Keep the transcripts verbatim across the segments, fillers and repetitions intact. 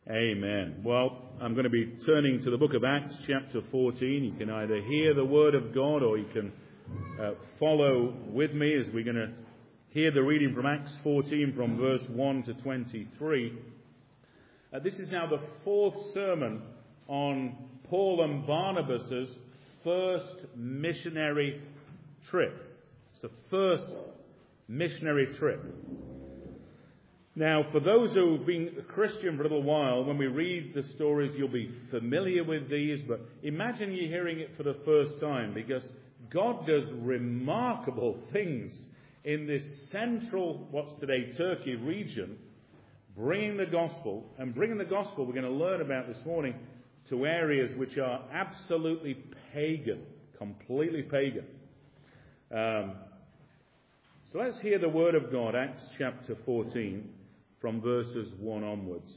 Amen. Well, I'm going to be turning to the book of Acts, chapter fourteen. You can either hear the word of God or you can uh, follow with me as we're going to hear the reading from Acts fourteen from verse one to twenty-three. Uh, this is now the fourth sermon on Paul and Barnabas' first missionary trip. It's the first missionary trip. Now, for those who have been a Christian for a little while, when we read the stories, you'll be familiar with these, but imagine you're hearing it for the first time, because God does remarkable things in this central, what's today Turkey region, bringing the gospel, and bringing the gospel, we're going to learn about this morning, to areas which are absolutely pagan, completely pagan. Um, so let's hear the word of God, Acts chapter fourteen, from verses one onwards.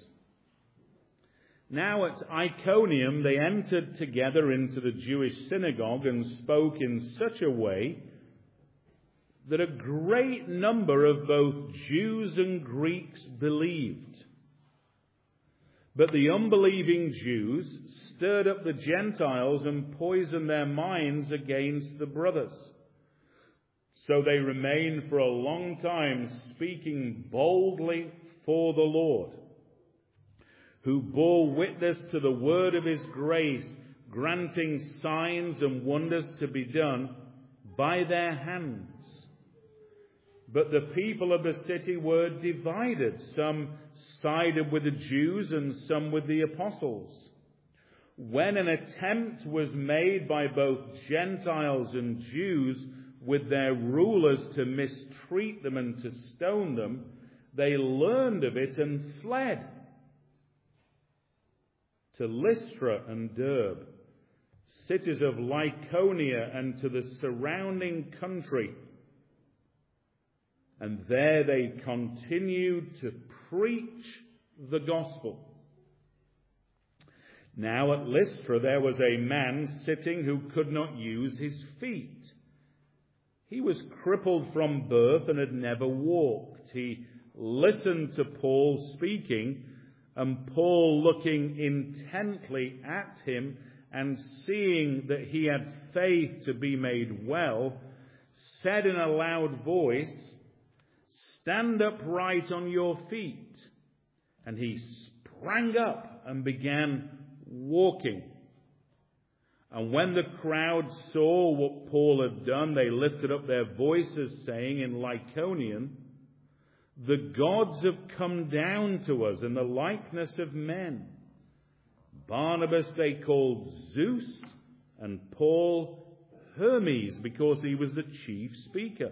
Now at Iconium they entered together into the Jewish synagogue and spoke in such a way that a great number of both Jews and Greeks believed. But the unbelieving Jews stirred up the Gentiles and poisoned their minds against the brothers. So they remained for a long time speaking boldly for the Lord, who bore witness to the word of his grace, granting signs and wonders to be done by their hands. But the people of the city were divided. Some sided with the Jews and some with the apostles. When an attempt was made by both Gentiles and Jews with their rulers to mistreat them and to stone them, they learned of it and fled to Lystra and Derbe, cities of Lycaonia, and to the surrounding country. And there they continued to preach the gospel. Now at Lystra there was a man sitting who could not use his feet. He was crippled from birth and had never walked. He listened to Paul speaking, and Paul, looking intently at him and seeing that he had faith to be made well, said in a loud voice, "Stand upright on your feet." And he sprang up and began walking. And when the crowd saw what Paul had done, they lifted up their voices, saying in Lycaonian, "The gods have come down to us in the likeness of men." Barnabas they called Zeus, and Paul Hermes, because he was the chief speaker.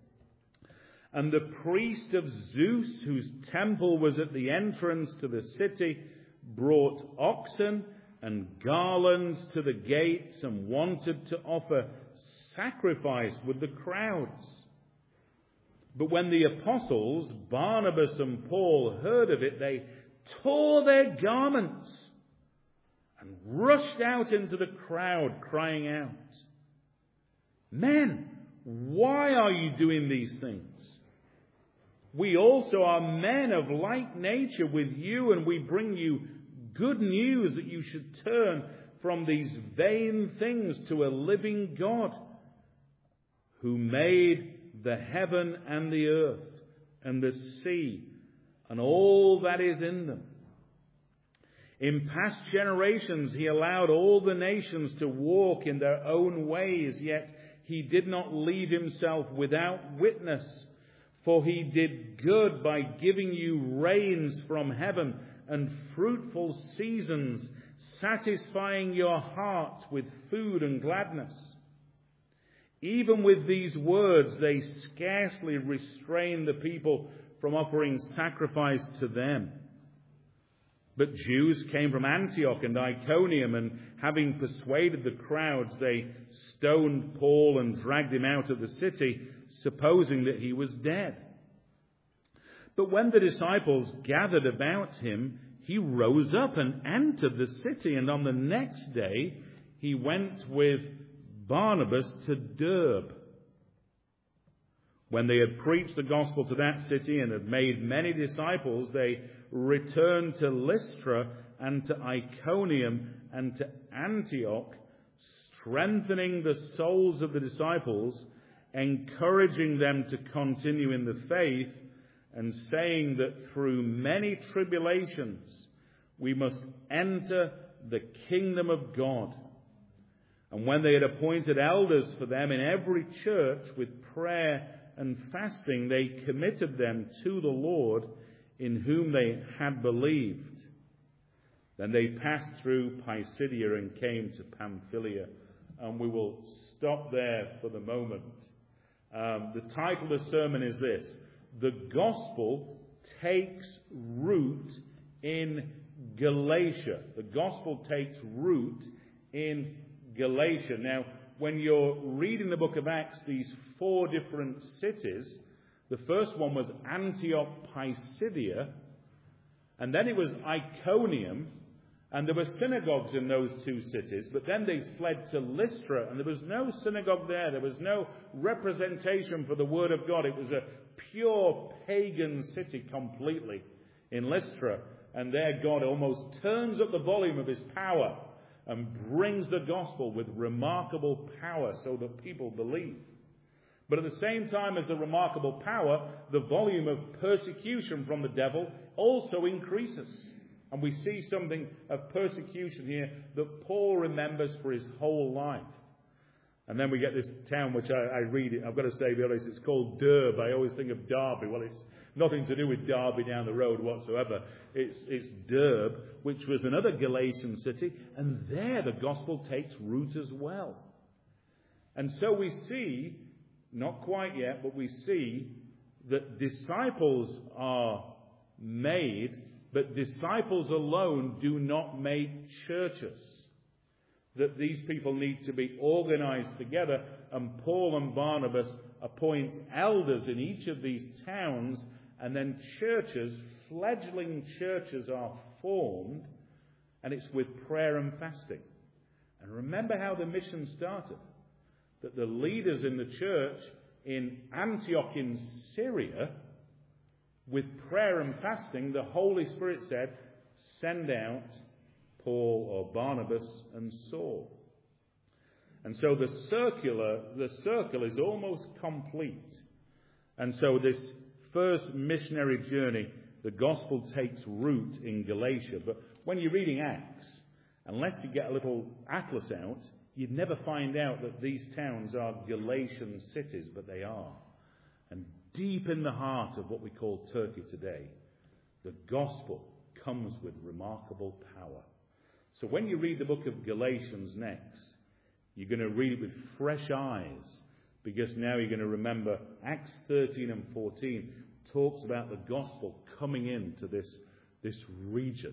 And the priest of Zeus, whose temple was at the entrance to the city, brought oxen and garlands to the gates and wanted to offer sacrifice with the crowds. But when the apostles, Barnabas and Paul, heard of it, they tore their garments and rushed out into the crowd, crying out, "Men, why are you doing these things? We also are men of like nature with you, and we bring you good news that you should turn from these vain things to a living God, who made the heaven and the earth and the sea and all that is in them. In past generations he allowed all the nations to walk in their own ways, yet he did not leave himself without witness, for he did good by giving you rains from heaven and fruitful seasons, satisfying your hearts with food and gladness." Even with these words, they scarcely restrained the people from offering sacrifice to them. But Jews came from Antioch and Iconium, and having persuaded the crowds, they stoned Paul and dragged him out of the city, supposing that he was dead. But when the disciples gathered about him, he rose up and entered the city, and on the next day he went with Barnabas to Derbe. When they had preached the gospel to that city and had made many disciples, they returned to Lystra and to Iconium and to Antioch, strengthening the souls of the disciples, encouraging them to continue in the faith, and saying that through many tribulations we must enter the kingdom of God. And when they had appointed elders for them in every church with prayer and fasting, they committed them to the Lord in whom they had believed. Then they passed through Pisidia and came to Pamphylia. And we will stop there for the moment. Um, the title of the sermon is this: The Gospel Takes Root in Galatia. The Gospel takes root in Galatia. Now, when you're reading the book of Acts, these four different cities, the first one was Antioch Pisidia, and then it was Iconium, and there were synagogues in those two cities, but then they fled to Lystra, and there was no synagogue there. There was no representation for the Word of God. It was a pure pagan city completely in Lystra, and there God almost turns up the volume of his power and brings the gospel with remarkable power so that people believe. But at the same time as the remarkable power, the volume of persecution from the devil also increases. And we see something of persecution here that Paul remembers for his whole life. And then we get this town which I, I read it. I've got to say, be honest, it's called Derbe. I always think of Derby. Well, it's nothing to do with Derby down the road whatsoever. It's, it's Derbe, which was another Galatian city. And there the gospel takes root as well. And so we see, not quite yet, but we see that disciples are made, but disciples alone do not make churches. That these people need to be organized together, and Paul and Barnabas appoint elders in each of these towns, and then churches, fledgling churches, are formed, and it's with prayer and fasting. And remember how the mission started. That the leaders in the church in Antioch in Syria, with prayer and fasting, the Holy Spirit said, send out Paul or Barnabas and Saul. And so the circular, the circle is almost complete. And so this first missionary journey, the gospel takes root in Galatia. But when you're reading Acts, unless you get a little atlas out, you'd never find out that these towns are Galatian cities, but they are. And deep in the heart of what we call Turkey today, the gospel comes with remarkable power. So when you read the book of Galatians next, you're going to read it with fresh eyes, because now you're going to remember Acts thirteen and fourteen talks about the gospel coming into this, this region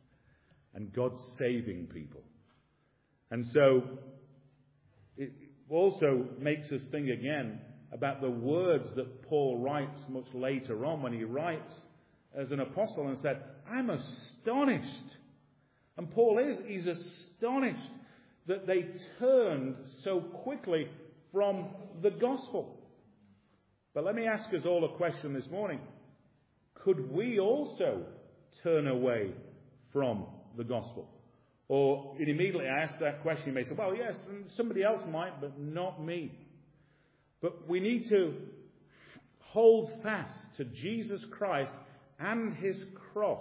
and God saving people. And so it also makes us think again about the words that Paul writes much later on when he writes as an apostle and said, I'm astonished. And Paul is, he's astonished that they turned so quickly from the gospel. But let me ask us all a question this morning. Could we also turn away from the gospel? Or immediately I ask that question, you may say, well, yes, somebody else might, but not me. But we need to hold fast to Jesus Christ and his cross.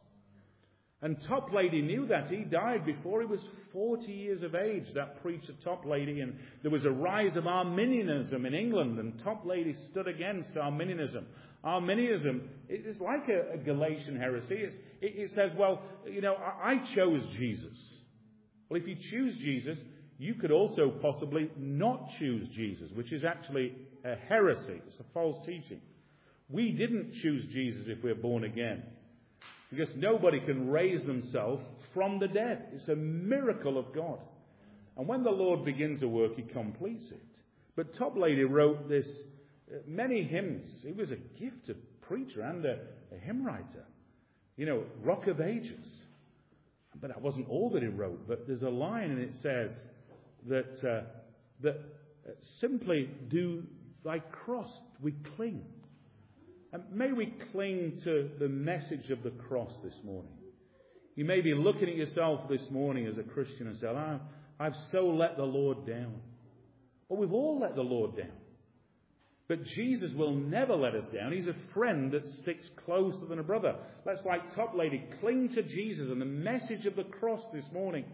And Toplady knew that. He died before he was forty years of age, that preacher Toplady. And there was a rise of Arminianism in England, and Toplady stood against Arminianism. Arminianism is like a, a Galatian heresy. It's, it, it says, well, you know, I, I chose Jesus. Well, if you choose Jesus, you could also possibly not choose Jesus, which is actually a heresy. It's a false teaching. We didn't choose Jesus if we're born again, because nobody can raise themselves from the dead. It's a miracle of God. And when the Lord begins a work, he completes it. But Toplady wrote this, uh, many hymns. He was a gifted preacher and a, a hymn writer. You know, Rock of Ages. But that wasn't all that he wrote. But there's a line and it says that, uh, that uh, simply do thy cross we cling. And may we cling to the message of the cross this morning. You may be looking at yourself this morning as a Christian and saying, oh, I've so let the Lord down. Well, we've all let the Lord down. But Jesus will never let us down. He's a friend that sticks closer than a brother. Let's, like Top Lady, cling to Jesus and the message of the cross this morning.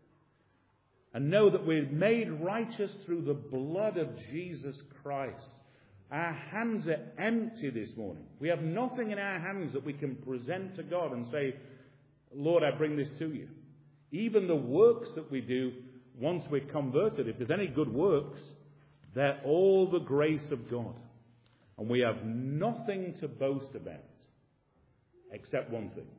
And know that we're made righteous through the blood of Jesus Christ. Our hands are empty this morning. We have nothing in our hands that we can present to God and say, Lord, I bring this to you. Even the works that we do once we're converted, if there's any good works, they're all the grace of God. And we have nothing to boast about except one thing.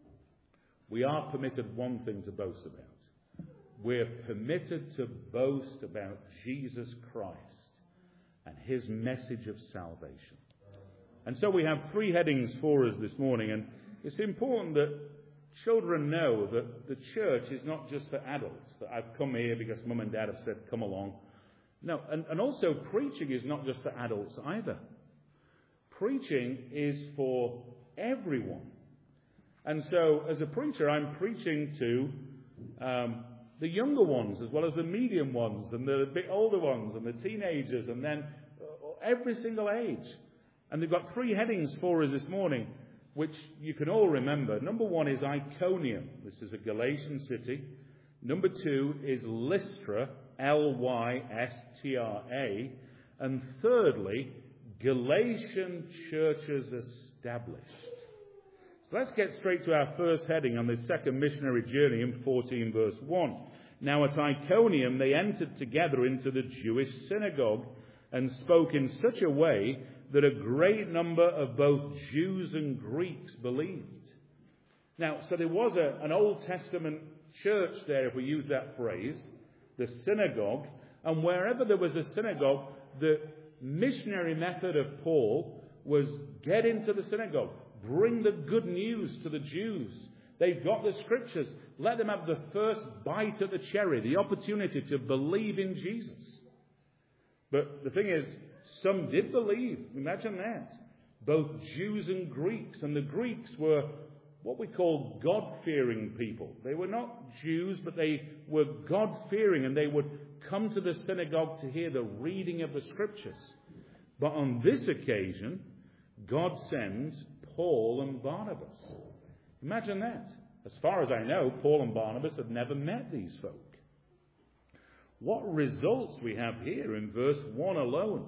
We are permitted one thing to boast about. We're permitted to boast about Jesus Christ and his message of salvation. And so we have three headings for us this morning, and it's important that children know that the church is not just for adults, that I've come here because mum and dad have said come along. No, and, and also preaching is not just for adults either. Preaching is for everyone. And so as a preacher, I'm preaching to um, the younger ones as well as the medium ones and the bit older ones and the teenagers and then every single age. And they've got three headings for us this morning, which you can all remember. Number one is Iconium. This is a Galatian city. Number two is Lystra, L Y S T R A. And thirdly, Galatian churches established. So let's get straight to our first heading on this second missionary journey in fourteen verse one. Now at Iconium they entered together into the Jewish synagogue and spoke in such a way that a great number of both Jews and Greeks believed. Now, so there was a, an Old Testament church there, if we use that phrase, the synagogue, and wherever there was a synagogue, the missionary method of Paul was get into the synagogue, bring the good news to the Jews. They've got the scriptures. Let them have the first bite at the cherry, the opportunity to believe in Jesus. But the thing is, some did believe. Imagine that. Both Jews and Greeks. And the Greeks were what we call God-fearing people. They were not Jews, but they were God-fearing, and they would come to the synagogue to hear the reading of the scriptures. But on this occasion, God sends Paul and Barnabas. Imagine that. As far as I know, Paul and Barnabas have never met these folk. What results we have here in verse one alone?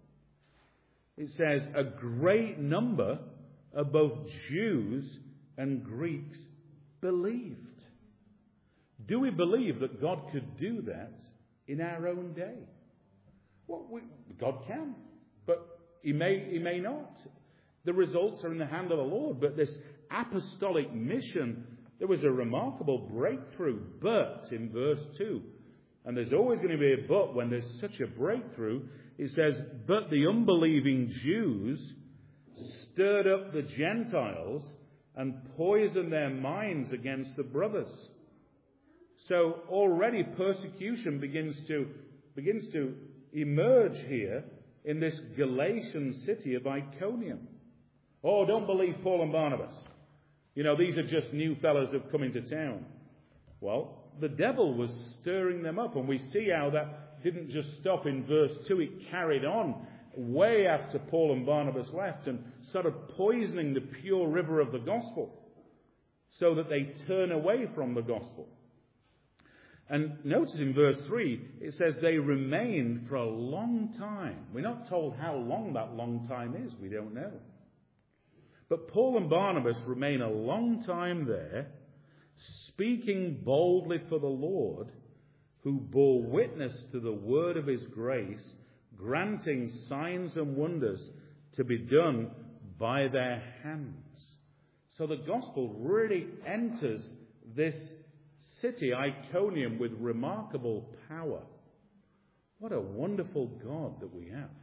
It says, a great number of both Jews and Greeks believed. Do we believe that God could do that in our own day? Well, we, God can, but he may, he may not. The results are in the hand of the Lord. But this apostolic mission, there was a remarkable breakthrough. But in verse two, and there's always going to be a but when there's such a breakthrough, it says, but the unbelieving Jews stirred up the Gentiles and poisoned their minds against the brothers. So already persecution begins to, begins to emerge here in this Galatian city of Iconium. Oh, don't believe Paul and Barnabas. You know, these are just new fellows who've come into town. Well, the devil was stirring them up, and we see how that didn't just stop in verse two. It carried on way after Paul and Barnabas left and sort of poisoning the pure river of the gospel so that they turn away from the gospel. And notice in verse three, it says they remained for a long time. We're not told how long that long time is. We don't know. But Paul and Barnabas remain a long time there, speaking boldly for the Lord, who bore witness to the word of his grace, granting signs and wonders to be done by their hands. So the gospel really enters this city, Iconium, with remarkable power. What a wonderful God that we have.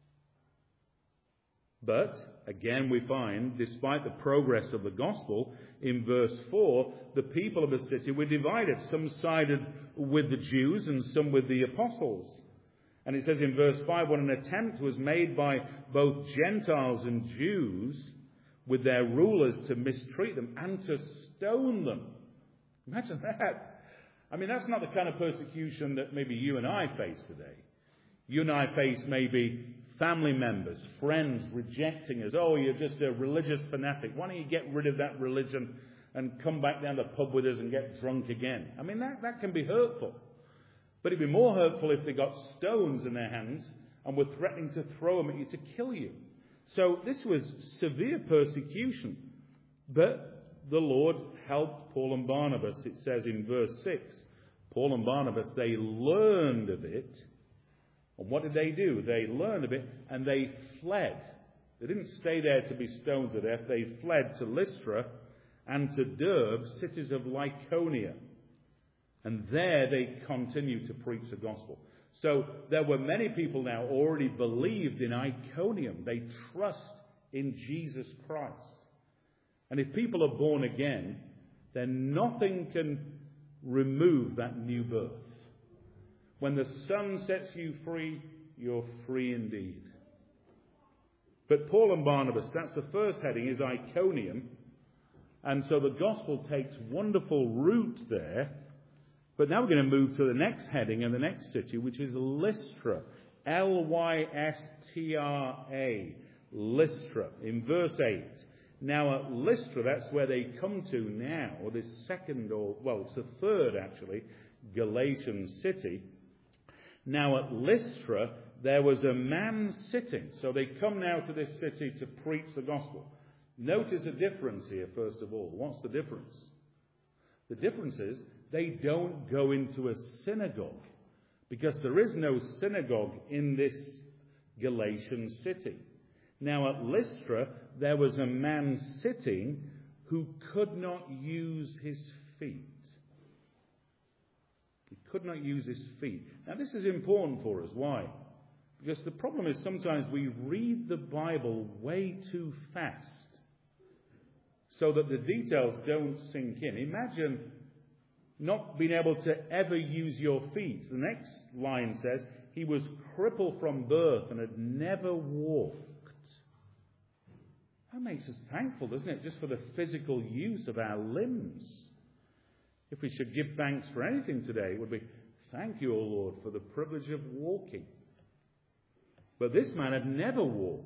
But, again, we find, despite the progress of the gospel, in verse four, the people of the city were divided. Some sided with the Jews and some with the apostles. And it says in verse five, when an attempt was made by both Gentiles and Jews with their rulers to mistreat them and to stone them. Imagine that. I mean, that's not the kind of persecution that maybe you and I face today. You and I face maybe family members, friends rejecting us. Oh, you're just a religious fanatic. Why don't you get rid of that religion and come back down the pub with us and get drunk again? I mean, that, that can be hurtful. But it'd be more hurtful if they got stones in their hands and were threatening to throw them at you to kill you. So this was severe persecution. But the Lord helped Paul and Barnabas. It says in verse six, Paul and Barnabas, they learned of it. And what did they do? They learned of it and they fled. They didn't stay there to be stoned to death. They fled to Lystra and to Derbe, cities of Lycaonia. And there they continued to preach the gospel. So there were many people now already believed in Iconium. They trust in Jesus Christ. And if people are born again, then nothing can remove that new birth. When the Son sets you free, you're free indeed. But Paul and Barnabas, that's the first heading, is Iconium. And so the gospel takes wonderful root there. But now we're going to move to the next heading and the next city, which is Lystra. L Y S T R A. Lystra. In verse eight. Now at Lystra, that's where they come to now, or this second, or, well, it's the third actually, Galatian city. Now at Lystra, there was a man sitting. So they come now to this city to preach the gospel. Notice a difference here, first of all. What's the difference? The difference is they don't go into a synagogue, because there is no synagogue in this Galatian city. Now at Lystra, there was a man sitting who could not use his feet. He could not use his feet. Now this is important for us. Why? Because the problem is sometimes we read the Bible way too fast so that the details don't sink in. Imagine not being able to ever use your feet. The next line says, he was crippled from birth and had never walked. That makes us thankful, doesn't it? Just for the physical use of our limbs. If we should give thanks for anything today, it would be, thank you, O Lord, for the privilege of walking. But this man had never walked.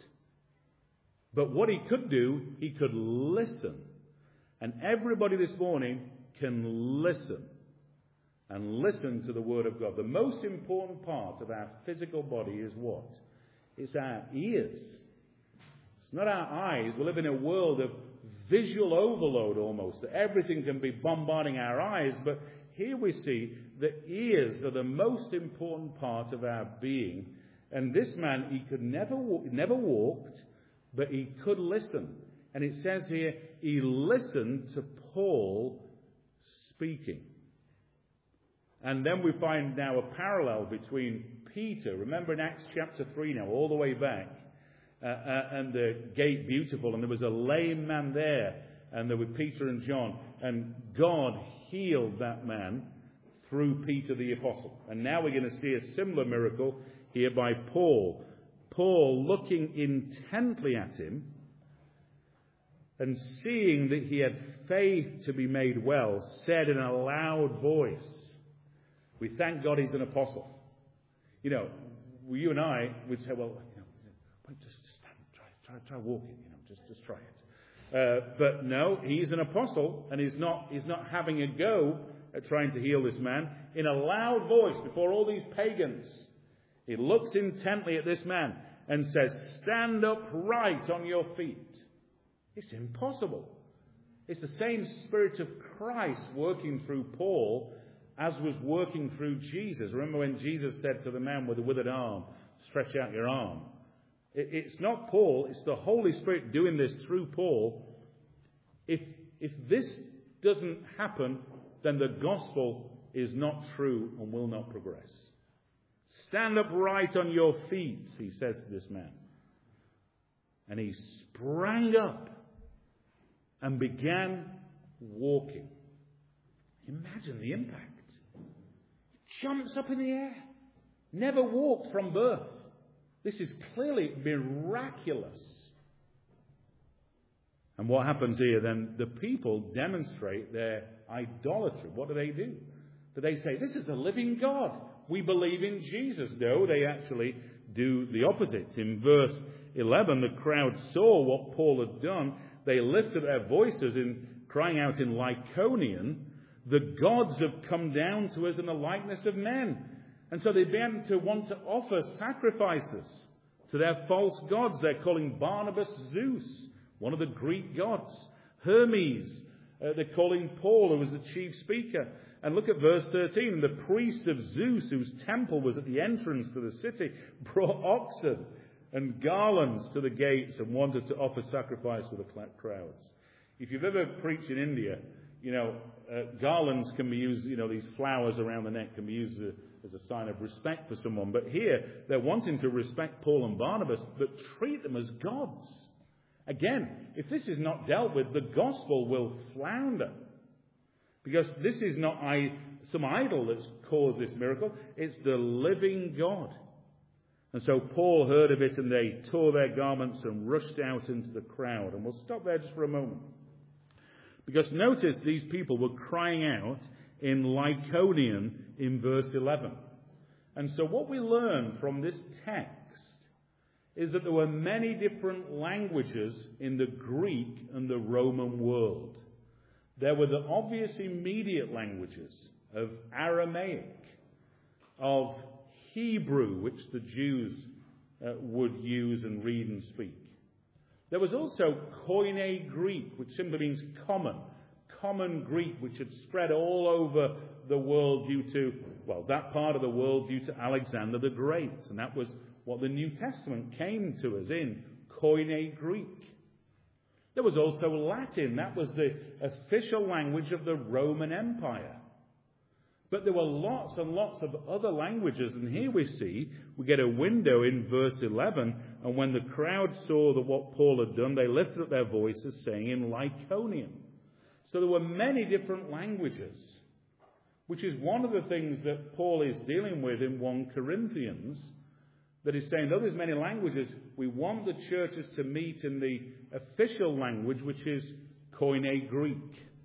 But what he could do, he could listen. And everybody this morning can listen. And listen to the Word of God. The most important part of our physical body is what? It's our ears. It's not our eyes. We live in a world of visual overload almost. Everything can be bombarding our eyes. But here we see that ears are the most important part of our being. And this man, he could never walk, never walked, but he could listen. And it says here, he listened to Paul speaking. And then we find now a parallel between Peter. Remember in Acts chapter three now, all the way back, uh, uh, and the gate beautiful, and there was a lame man there, and there were Peter and John, and God healed that man through Peter the apostle. And now we're going to see a similar miracle here by Paul. Paul, looking intently at him, and seeing that he had faith to be made well, said in a loud voice, we thank God he's an apostle. You know, you and I would say, well, you know, wait, just stand, try, try, try walking, you know, just, just try it. Uh, but no, he's an apostle, and he's not, he's not having a go at trying to heal this man. In a loud voice before all these pagans, he looks intently at this man and says, stand upright on your feet. It's impossible. It's the same Spirit of Christ working through Paul as was working through Jesus. Remember when Jesus said to the man with the withered arm, stretch out your arm. It's not Paul, it's the Holy Spirit doing this through Paul. If, if this doesn't happen, then the gospel is not true and will not progress. Stand upright on your feet, he says to this man. And he sprang up and began walking. Imagine the impact. He jumps up in the air. never walked from birth. This is clearly miraculous. And what happens here then? The people demonstrate their idolatry. What do they do? Do they say, this is a living God? We believe in Jesus. No, they actually do the opposite. In verse eleven, the crowd saw what Paul had done. They lifted their voices in crying out in Lycaonian, the gods have come down to us in the likeness of men. And so they began to want to offer sacrifices to their false gods. They're calling Barnabas Zeus, one of the Greek gods. Hermes, uh, they're calling Paul, who was the chief speaker. And look at verse thirteen. The priest of Zeus, whose temple was at the entrance to the city, brought oxen and garlands to the gates and wanted to offer sacrifice for the crowds. If you've ever preached in India, you know, uh, garlands can be used, you know, these flowers around the neck can be used as a, as a sign of respect for someone. But here, they're wanting to respect Paul and Barnabas, but treat them as gods. Again, if this is not dealt with, the gospel will flounder. Because this is not I, some idol that's caused this miracle. It's the living God. And so Paul heard of it, and they tore their garments and rushed out into the crowd. And we'll stop there just for a moment. Because notice these people were crying out in Lycaonian in verse eleven. And so what we learn from this text is that there were many different languages in the Greek and the Roman world. There were the obvious immediate languages of Aramaic, of Hebrew, which the Jews uh, would use and read and speak. There was also Koine Greek, which simply means common. Common Greek, which had spread all over the world due to, well, that part of the world due to Alexander the Great. And that was what the New Testament came to us in, Koine Greek. There was also Latin. That was the official language of the Roman Empire. But there were lots and lots of other languages. And here we see, we get a window in verse eleven. And when the crowd saw that what Paul had done, they lifted up their voices, saying in Lycaonian. So there were many different languages, which is one of the things that Paul is dealing with in First Corinthians, that is saying, though there's many languages, we want the churches to meet in the official language, which is Koine Greek.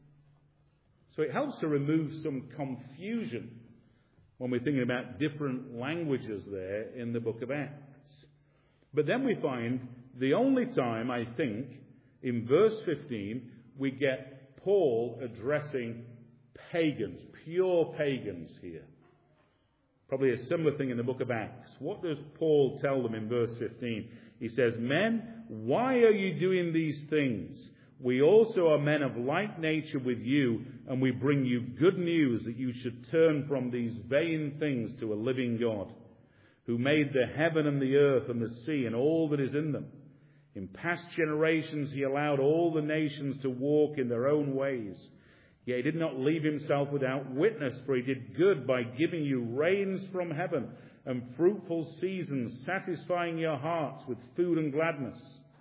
So it helps to remove some confusion when we're thinking about different languages there in the book of Acts. But then we find the only time, I think, in verse fifteen, we get Paul addressing pagans, pure pagans here. Probably a similar thing in the book of Acts. What does Paul tell them in verse fifteen? He says, men, why are you doing these things? We also are men of like nature with you, and we bring you good news that you should turn from these vain things to a living God, who made the heaven and the earth and the sea and all that is in them. In past generations he allowed all the nations to walk in their own ways. Yet he did not leave himself without witness, for he did good by giving you rains from heaven and fruitful seasons, satisfying your hearts with food and gladness.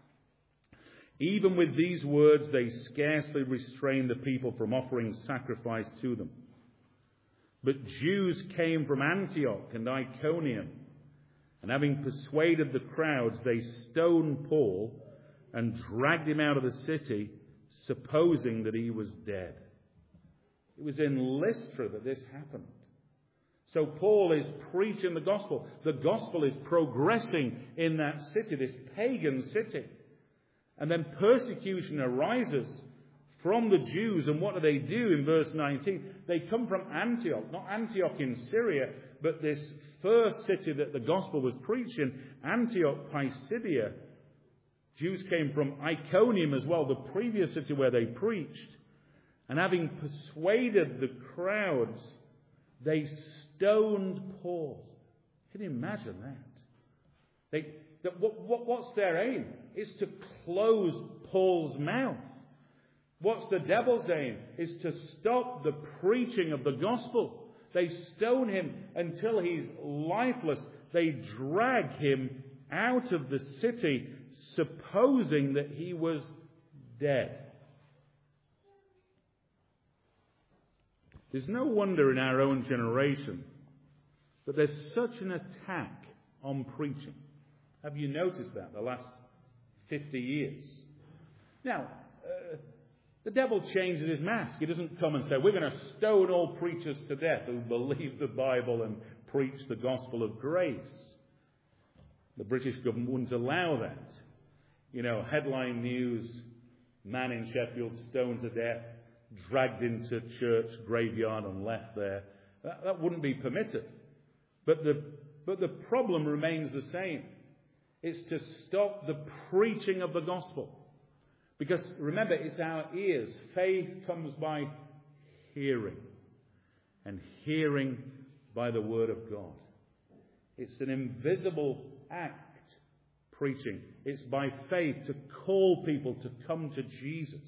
Even with these words, they scarcely restrained the people from offering sacrifice to them. But Jews came from Antioch and Iconium, and having persuaded the crowds, they stoned Paul and dragged him out of the city, supposing that he was dead. It was in Lystra that this happened. So Paul is preaching the gospel. The gospel is progressing in that city, this pagan city. And then persecution arises from the Jews. And what do they do in verse nineteen? They come from Antioch, not Antioch in Syria, but this first city that the gospel was preached in, Antioch, Pisidia. Jews came from Iconium as well, the previous city where they preached. And having persuaded the crowds, they stoned Paul. Can you imagine that? They, that what, what, what's their aim? It's to close Paul's mouth. What's the devil's aim? Is to stop the preaching of the gospel. They stone him until he's lifeless. They drag him out of the city, supposing that he was dead. There's no wonder in our own generation But there's such an attack on preaching. Have you noticed that the last fifty years? Now, uh, the devil changes his mask. He doesn't come and say, we're going to stone all preachers to death who believe the Bible and preach the gospel of grace. The British government wouldn't allow that. You know, headline news, man in Sheffield stoned to death, dragged into church graveyard and left there. That, that wouldn't be permitted. But the, but the problem remains the same. It's to stop the preaching of the gospel. Because remember, it's our ears. Faith comes by hearing. And hearing by the word of God. It's an invisible act, preaching. It's by faith to call people to come to Jesus.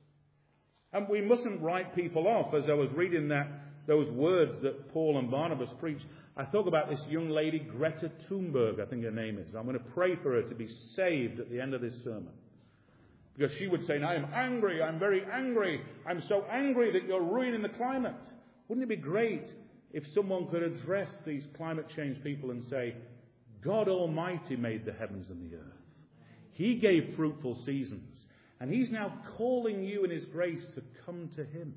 And we mustn't write people off. As I was reading that, those words that Paul and Barnabas preached, I thought about this young lady, Greta Thunberg, I think her name is. I'm going to pray for her to be saved at the end of this sermon. Because she would say, I am angry, I'm very angry. I'm so angry that you're ruining the climate. Wouldn't it be great if someone could address these climate change people and say, God Almighty made the heavens and the earth. He gave fruitful seasons. And He's now calling you in His grace to come to Him.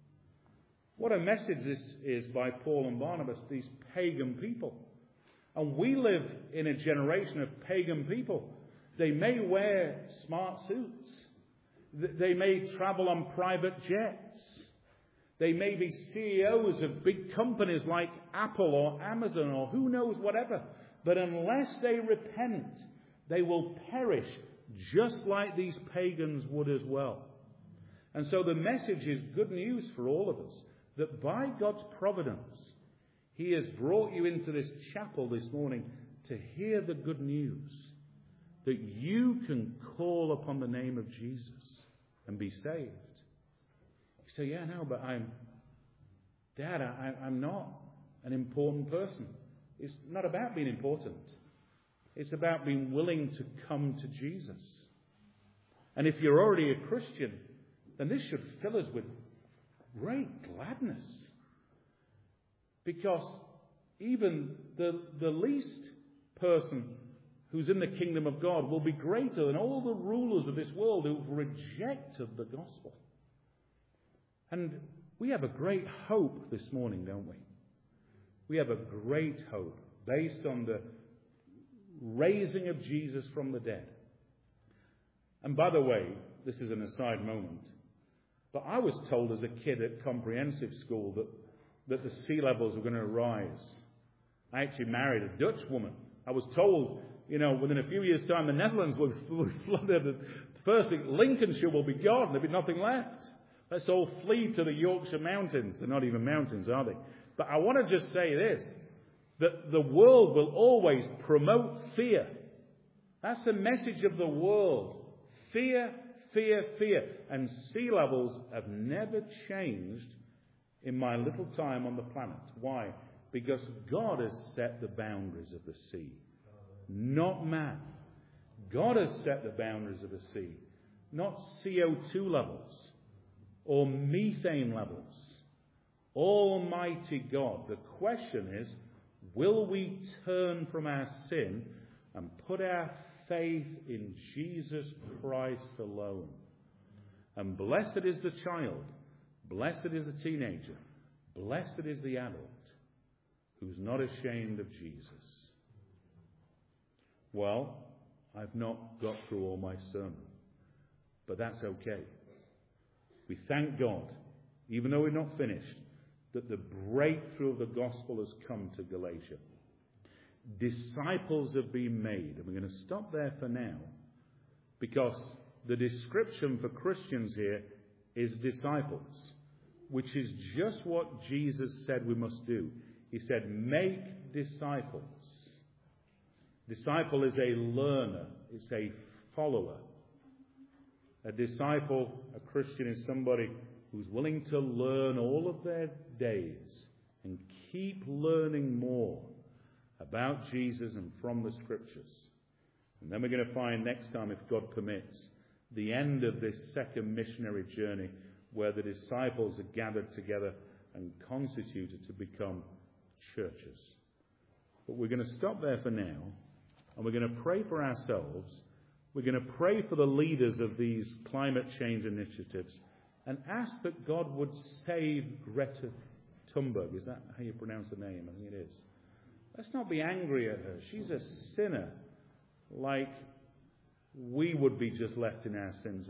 What a message this is by Paul and Barnabas, these pagan people. And we live in a generation of pagan people. They may wear smart suits. They may travel on private jets. They may be C E Os of big companies like Apple or Amazon or who knows whatever. But unless they repent, they will perish just like these pagans would as well. And so the message is good news for all of us. That by God's providence, He has brought you into this chapel this morning to hear the good news. That you can call upon the name of Jesus and be saved. You say, yeah, no, but I'm, Dad, I, I'm not an important person. It's not about being important. It's about being willing to come to Jesus. And if you're already a Christian, then this should fill us with great gladness. Because even the, the least person who's in the kingdom of God will be greater than all the rulers of this world who've rejected the gospel. And we have a great hope this morning, don't we? We have a great hope based on the raising of Jesus from the dead. And by the way, this is an aside moment, but I was told as a kid at comprehensive school that, that the sea levels were going to rise. I actually married a Dutch woman. I was told, you know, within a few years' time, the Netherlands will be flooded. The first thing, Lincolnshire will be gone. There'll be nothing left. Let's all flee to the Yorkshire Mountains. They're not even mountains, are they? But I want to just say this, that the world will always promote fear. That's the message of the world. Fear, fear, fear. And sea levels have never changed in my little time on the planet. Why? Because God has set the boundaries of the sea, not man. God has set the boundaries of the sea, not C O two levels or methane levels. Almighty God. The question is, will we turn from our sin and put our faith in Jesus Christ alone? And blessed is the child, blessed is the teenager, blessed is the adult who's not ashamed of Jesus. Well, I've not got through all my sermon, but that's okay. We thank God, even though we're not finished, that the breakthrough of the gospel has come to Galatia. Disciples have been made. And we're going to stop there for now, because the description for Christians here is disciples, which is just what Jesus said we must do. He said, make disciples. Disciple is a learner. It's a follower. A disciple, a Christian, is somebody who's willing to learn all of their days and keep learning more about Jesus and from the Scriptures. And then we're going to find next time, if God permits, the end of this second missionary journey where the disciples are gathered together and constituted to become churches. But we're going to stop there for now, and we're going to pray for ourselves. We're going to pray for the leaders of these climate change initiatives and ask that God would save Greta Thunberg. Is that how you pronounce the name? I think it is. Let's not be angry at her. She's a sinner, like we would be just left in our sins